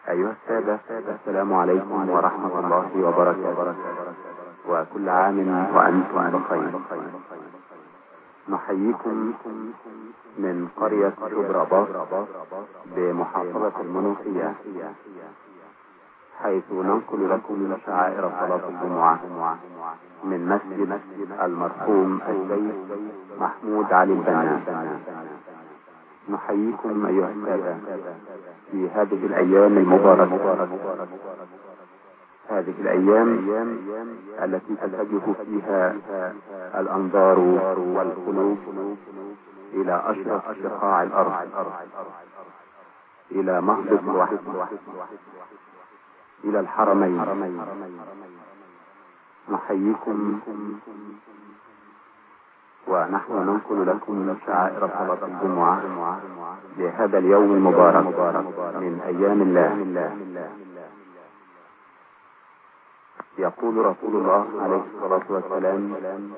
أيها السادة، السلام عليكم ورحمة الله وبركاته، وكل عام وأنتم بخير. نحييكم من قرية شبرا بمحافظة المنوفية، حيث ننقل لكم شعائر صلاة الجمعة من مسجد المرحوم الشيخ محمود علي البنا. نحييكم أيها السادة في هذه الأيام المباركة، هذه الأيام التي تتجه فيها الأنظار والقلوب إلى أشرف بقاع الأرض، إلى مهبط الوحي، إلى الحرمين. نحييكم ونحن ننقل لكم شعائر صلاة الجمعة لهذا اليوم المبارك من أيام الله. يقول رسول الله عليه الصلاة والسلام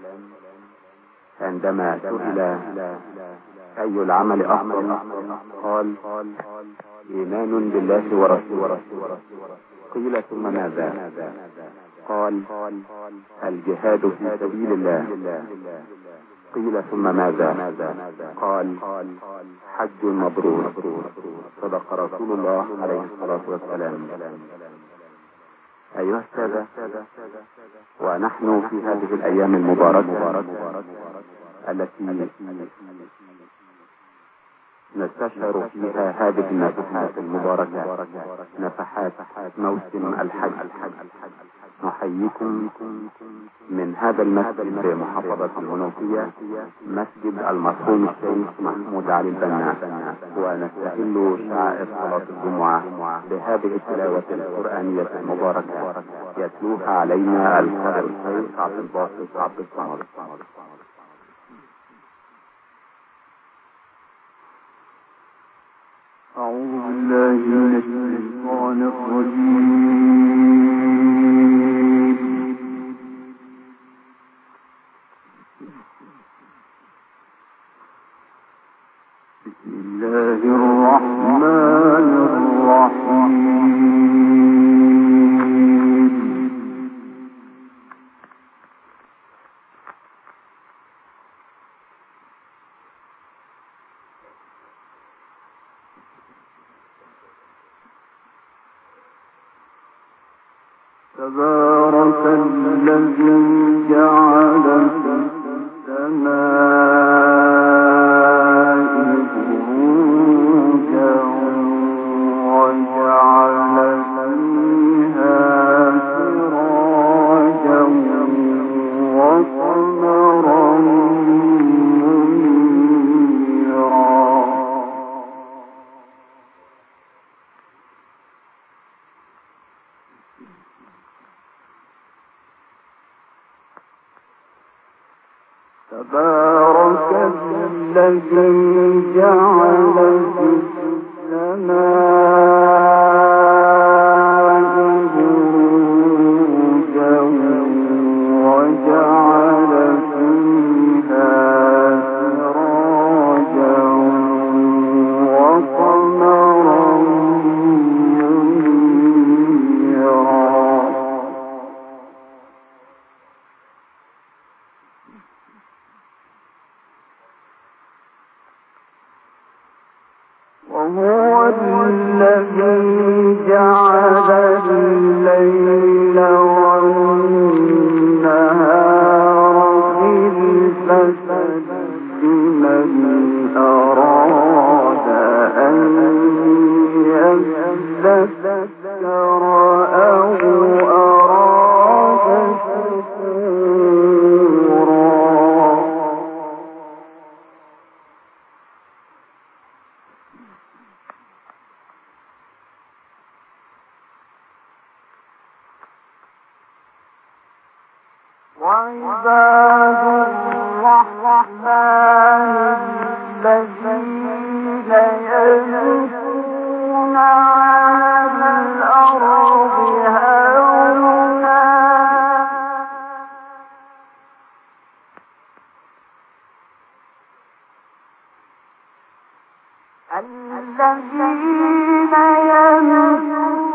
عندما سئل أي العمل أفضل، قال: إيمان بالله ورسوله. قيل: ثم ماذا؟ قال: الجهاد في سبيل الله. قيل: ثم ماذا؟ قال: حج مبرور. صدق رسول الله عليه الصلاة والسلام. أيها السادة، ونحن في هذه الأيام المباركة التي نستشعر فيها هذه النفحات المباركة، نفحات موسم الحج، نحييكم من هذا المسجد بمحافظة المنوفية، مسجد المرحوم الشيخ محمود علي البنا، ونستهل شعائر صلاة الجمعة بهذه التلاوة القرآنية المباركة يتلوها علينا القارئ الشيخ عبد الباسط عبد الصمد. أعوذ بالله من الشيطان الرجيم. بسم الله الرحمن الرحيم. تبارك الذي جعل في السماء بروجا وجعل فيها سراجا وقمرا منيرا. تبارك الذي جعل في السماء بروجا وجعل فيها سراجا وقمرا منيرا. وهو الذي جعل الليل والنهار خلفة لمن أراد أن يذكر أو أراد شكورا. وعباد الرحمن الذين يمشون على الأرض هونا الذين يمشون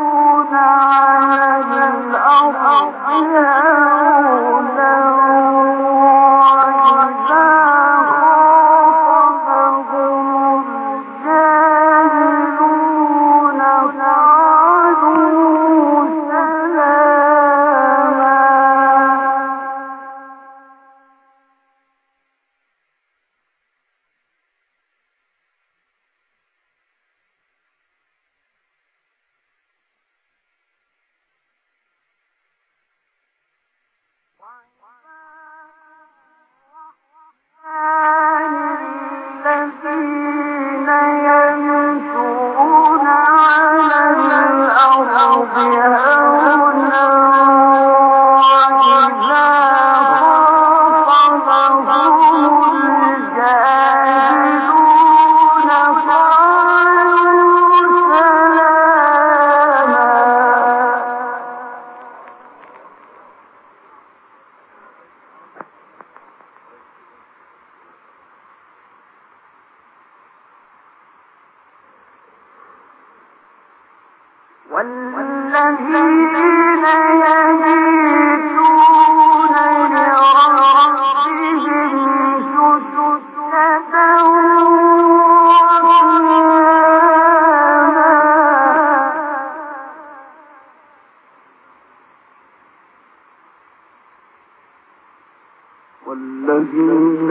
والذين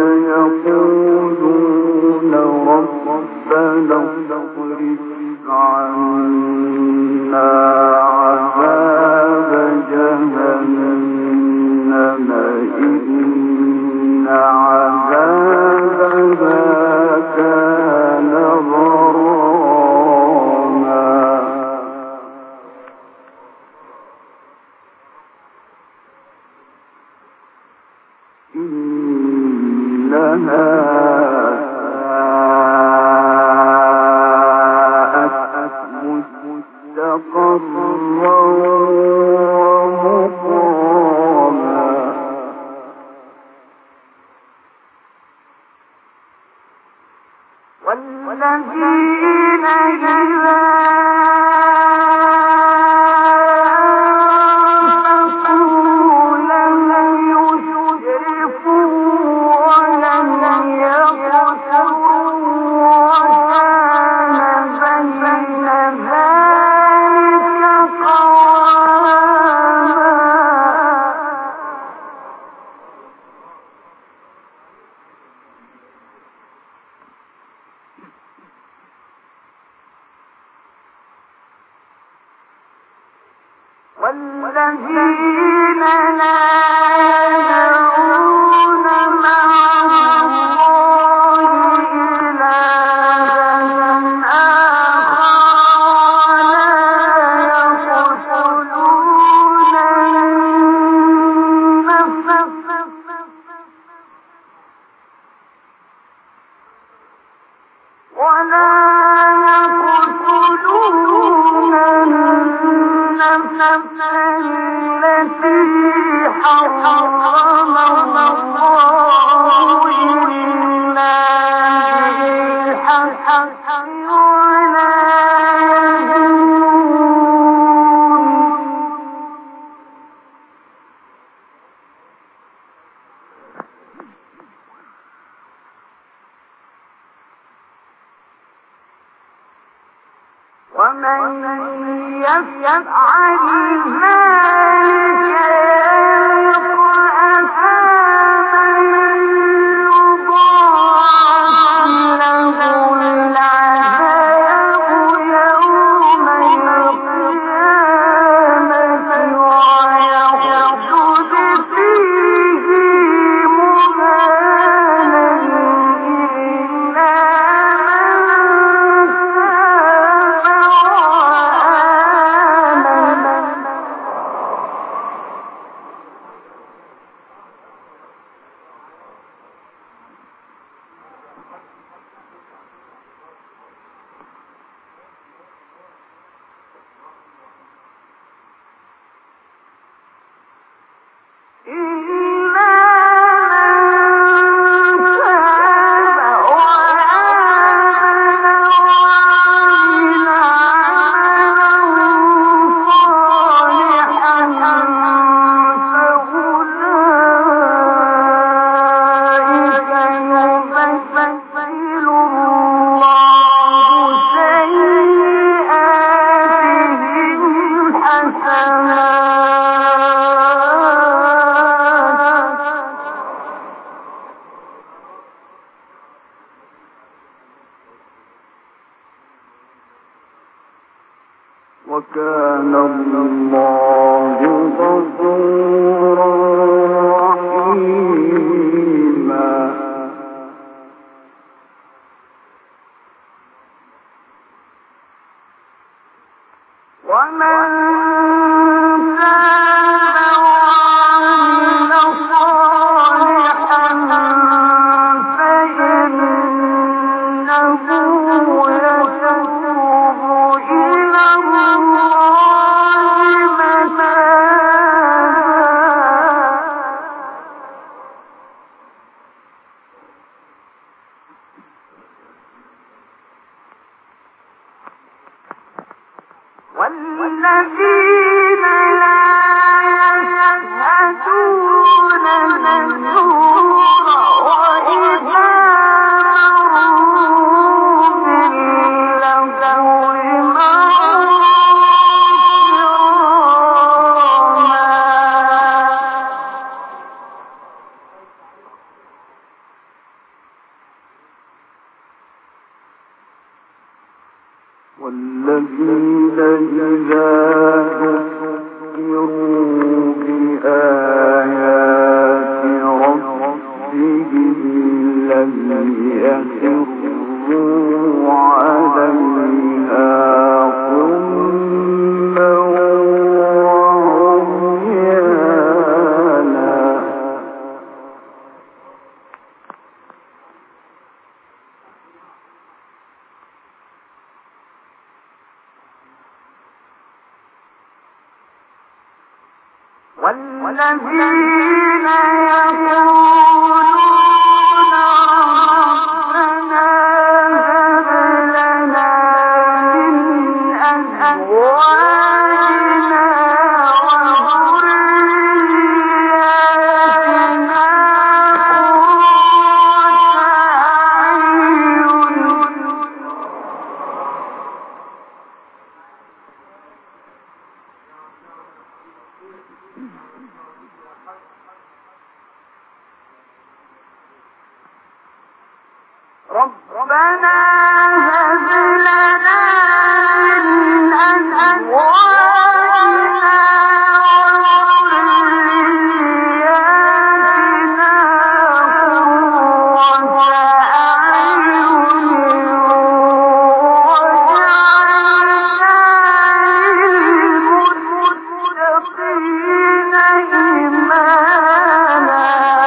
يقولون ربنا اصرف عنا عذاب جهنم إن عذابها كان غراما إنها ساءت مستقرا ومقاما والذين إذا والذين لا يدعون مع الله إلها آخر ولا يقتلون النفس التي حرم الله إلا بالحق ولا يزنون ومن يفعل ذلك يلقى أثاما يضاعف له العذاب يوم القيامة ويخلد فيه مهانا إلا من تاب وكان الله غفورا رحيما. ومن والذين لا يشهدون الزور وإذا مروا باللغو والذين إذا ذكروا بآيات ربهم لم يخروا عليها صما وعميانا. والذين يقولون ربنا هب لنا من أزواجنا وذرياتنا ربنا هب لنا من أزواجنا وذرياتنا قرة أعين واجعلنا للمتقين إماما.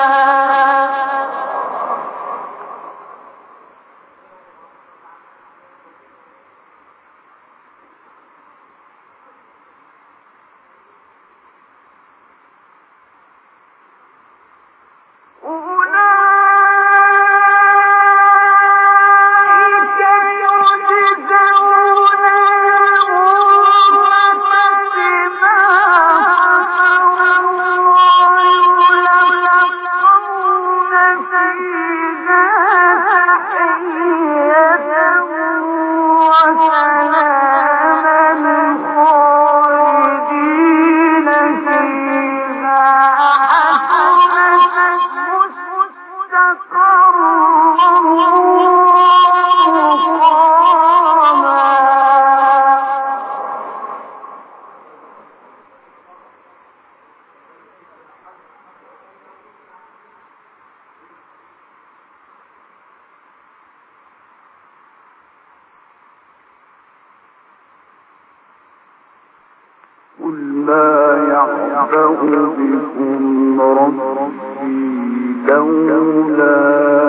قل ما يعبأ بكم ربي لولا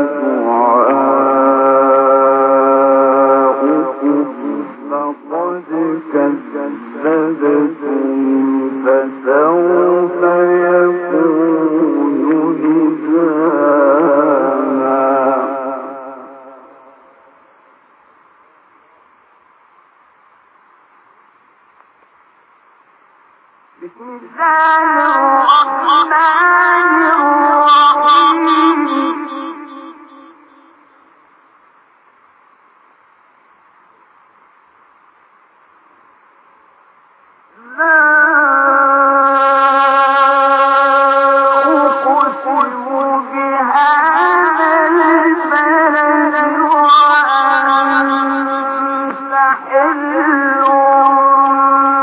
دعاؤكم فقد كذبتم فسوف يكون لزاما. بسم الله الرحمن الرحيم. لا أقسم بهذا البلد وأنت حل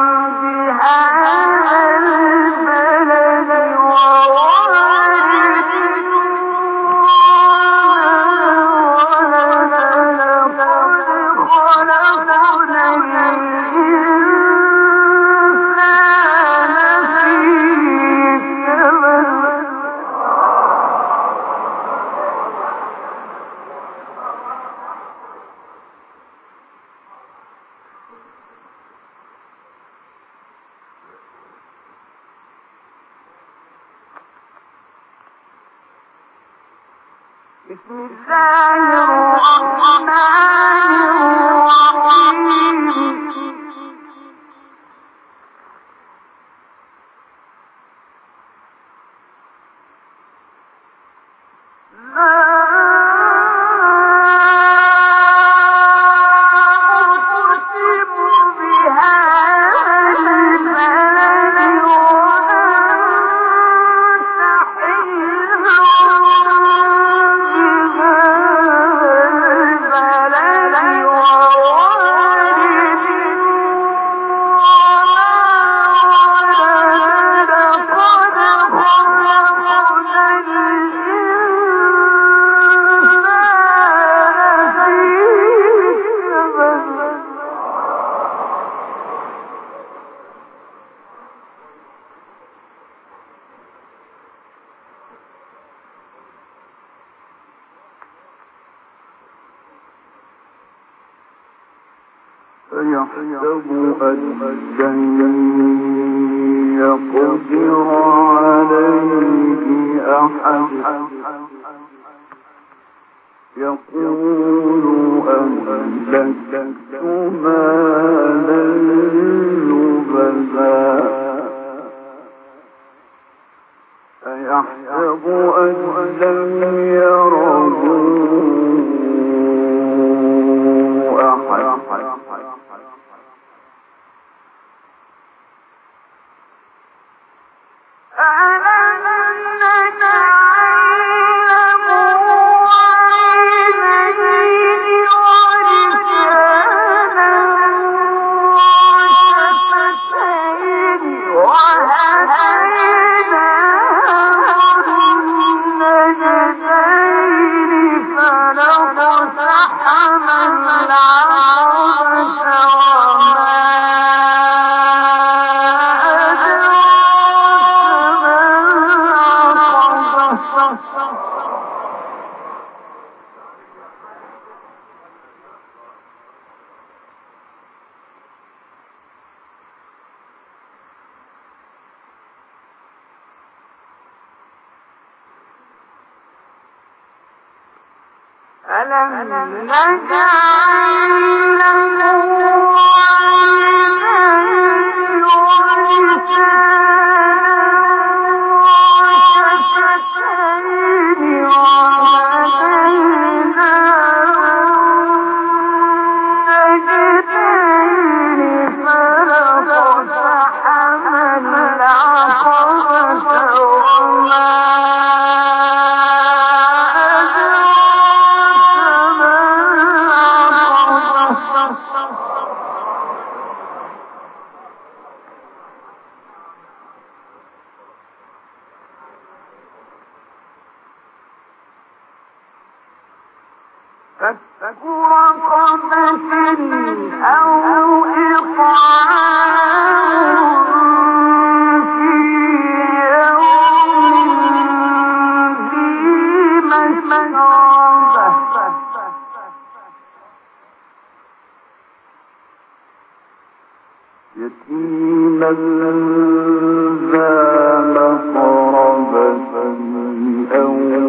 يحسب أن لن يقدر عليه أحد يقول أهلكت مالا لبدا أيحسب أن لم يره أحد ألم نجعل له عينين ولسانا وشفتين وهديناه النجدين فلاقتحم العقبة وما فك رقبة أو إطعام في يوم ذي مسغبة يتيما ذا مقربة أو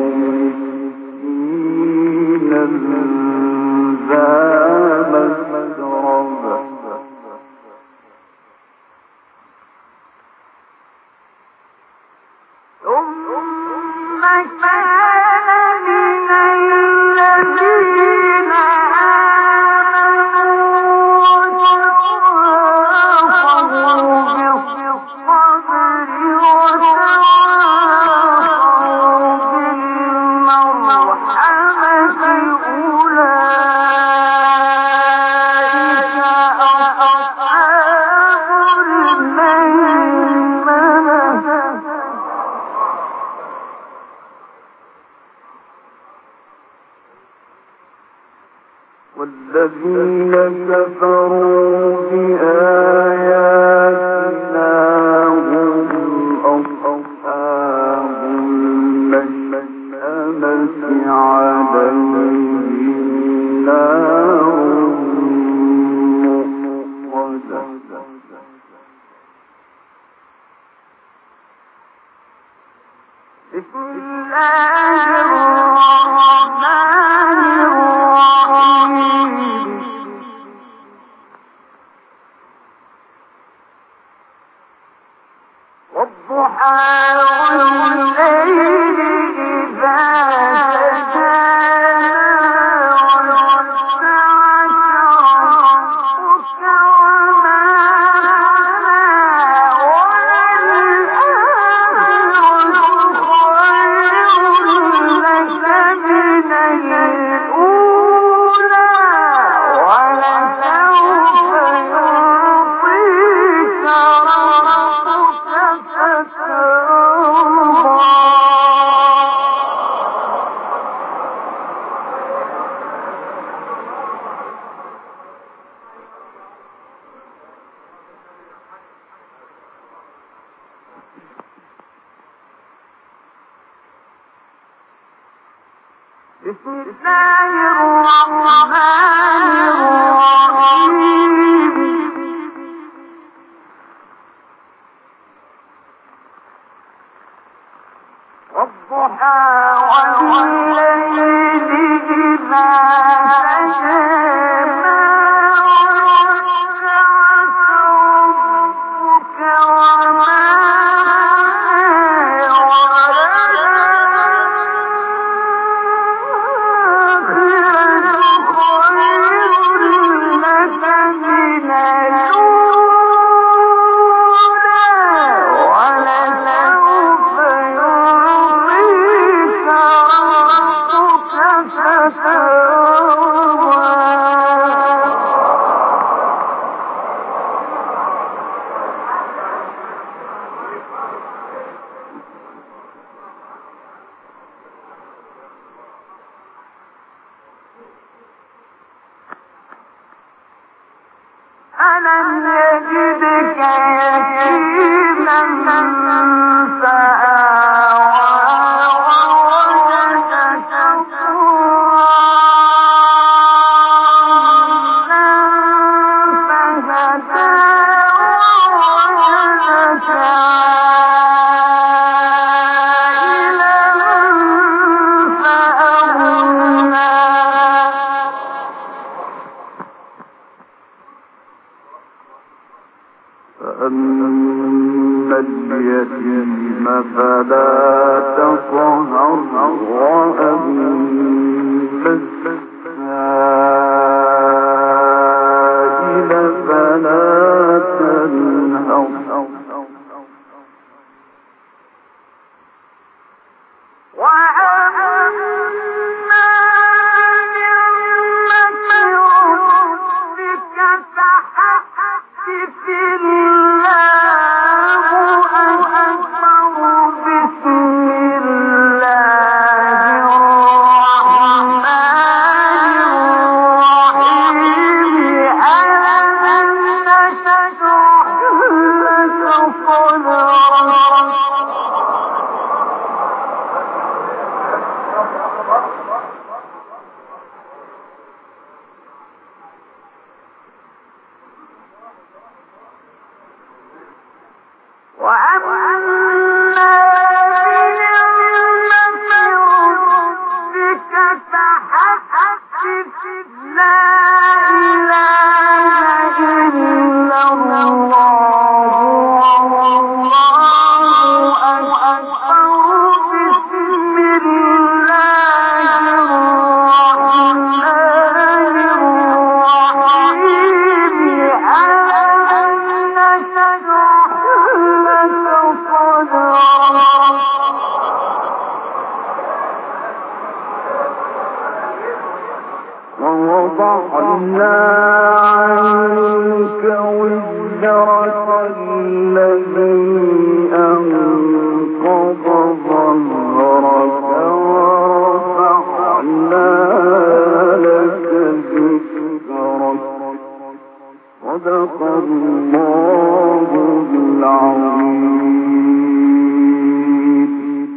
مسكينا ذا مسغبة ثم كان من الذين والذين كفروا بآياتنا هم أصحاب المشأمة عليهم نار مؤصدة بسم الله الرحمن بسم الله الرحمن الرحيم والضحى والليل إذا سجى ألم يجدك يتيما فآوى ووجدك ضالا فهدى ووجدك عائلا فأغنى فأما اليتيم فلا تقهر وأما السائل فلا تنهر ووضعنا عنك وزرك الذي أنقض ظهرك ورفعنا لك ذكرك صدق الله العظيم.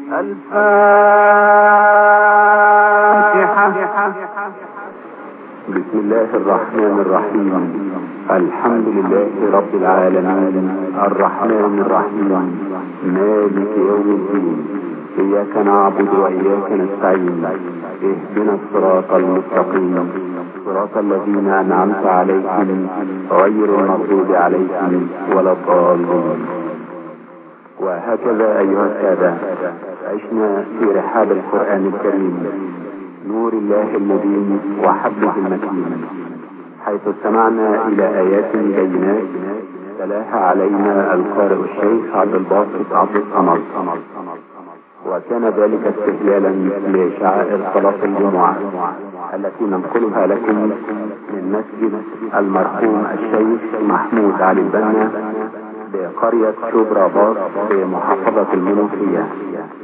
الفاتحة. بسم الله الرحمن الرحيم. الحمد لله رب العالمين الرحمن الرحيم مالك يوم الدين. إياك نعبد وإياك نستعين. اهدنا الصراط المستقيم صراط الذين أنعمت عليهم غير المغضوب عليهم ولا الضالين. وهكذا أيها السادة عشنا في رحاب القرآن الكريم، نور الله المبين وحبله المتين، حيث استمعنا إلى آيات بينات تلاها علينا القارئ الشيخ عبد الباسط عبد الصمد، وكان ذلك استهلالا لشعائر صلاة الجمعة التي ننقلها لكم من مسجد المرحوم الشيخ محمود علي البنا بقرية شبرا باص بمحافظة المنوفية.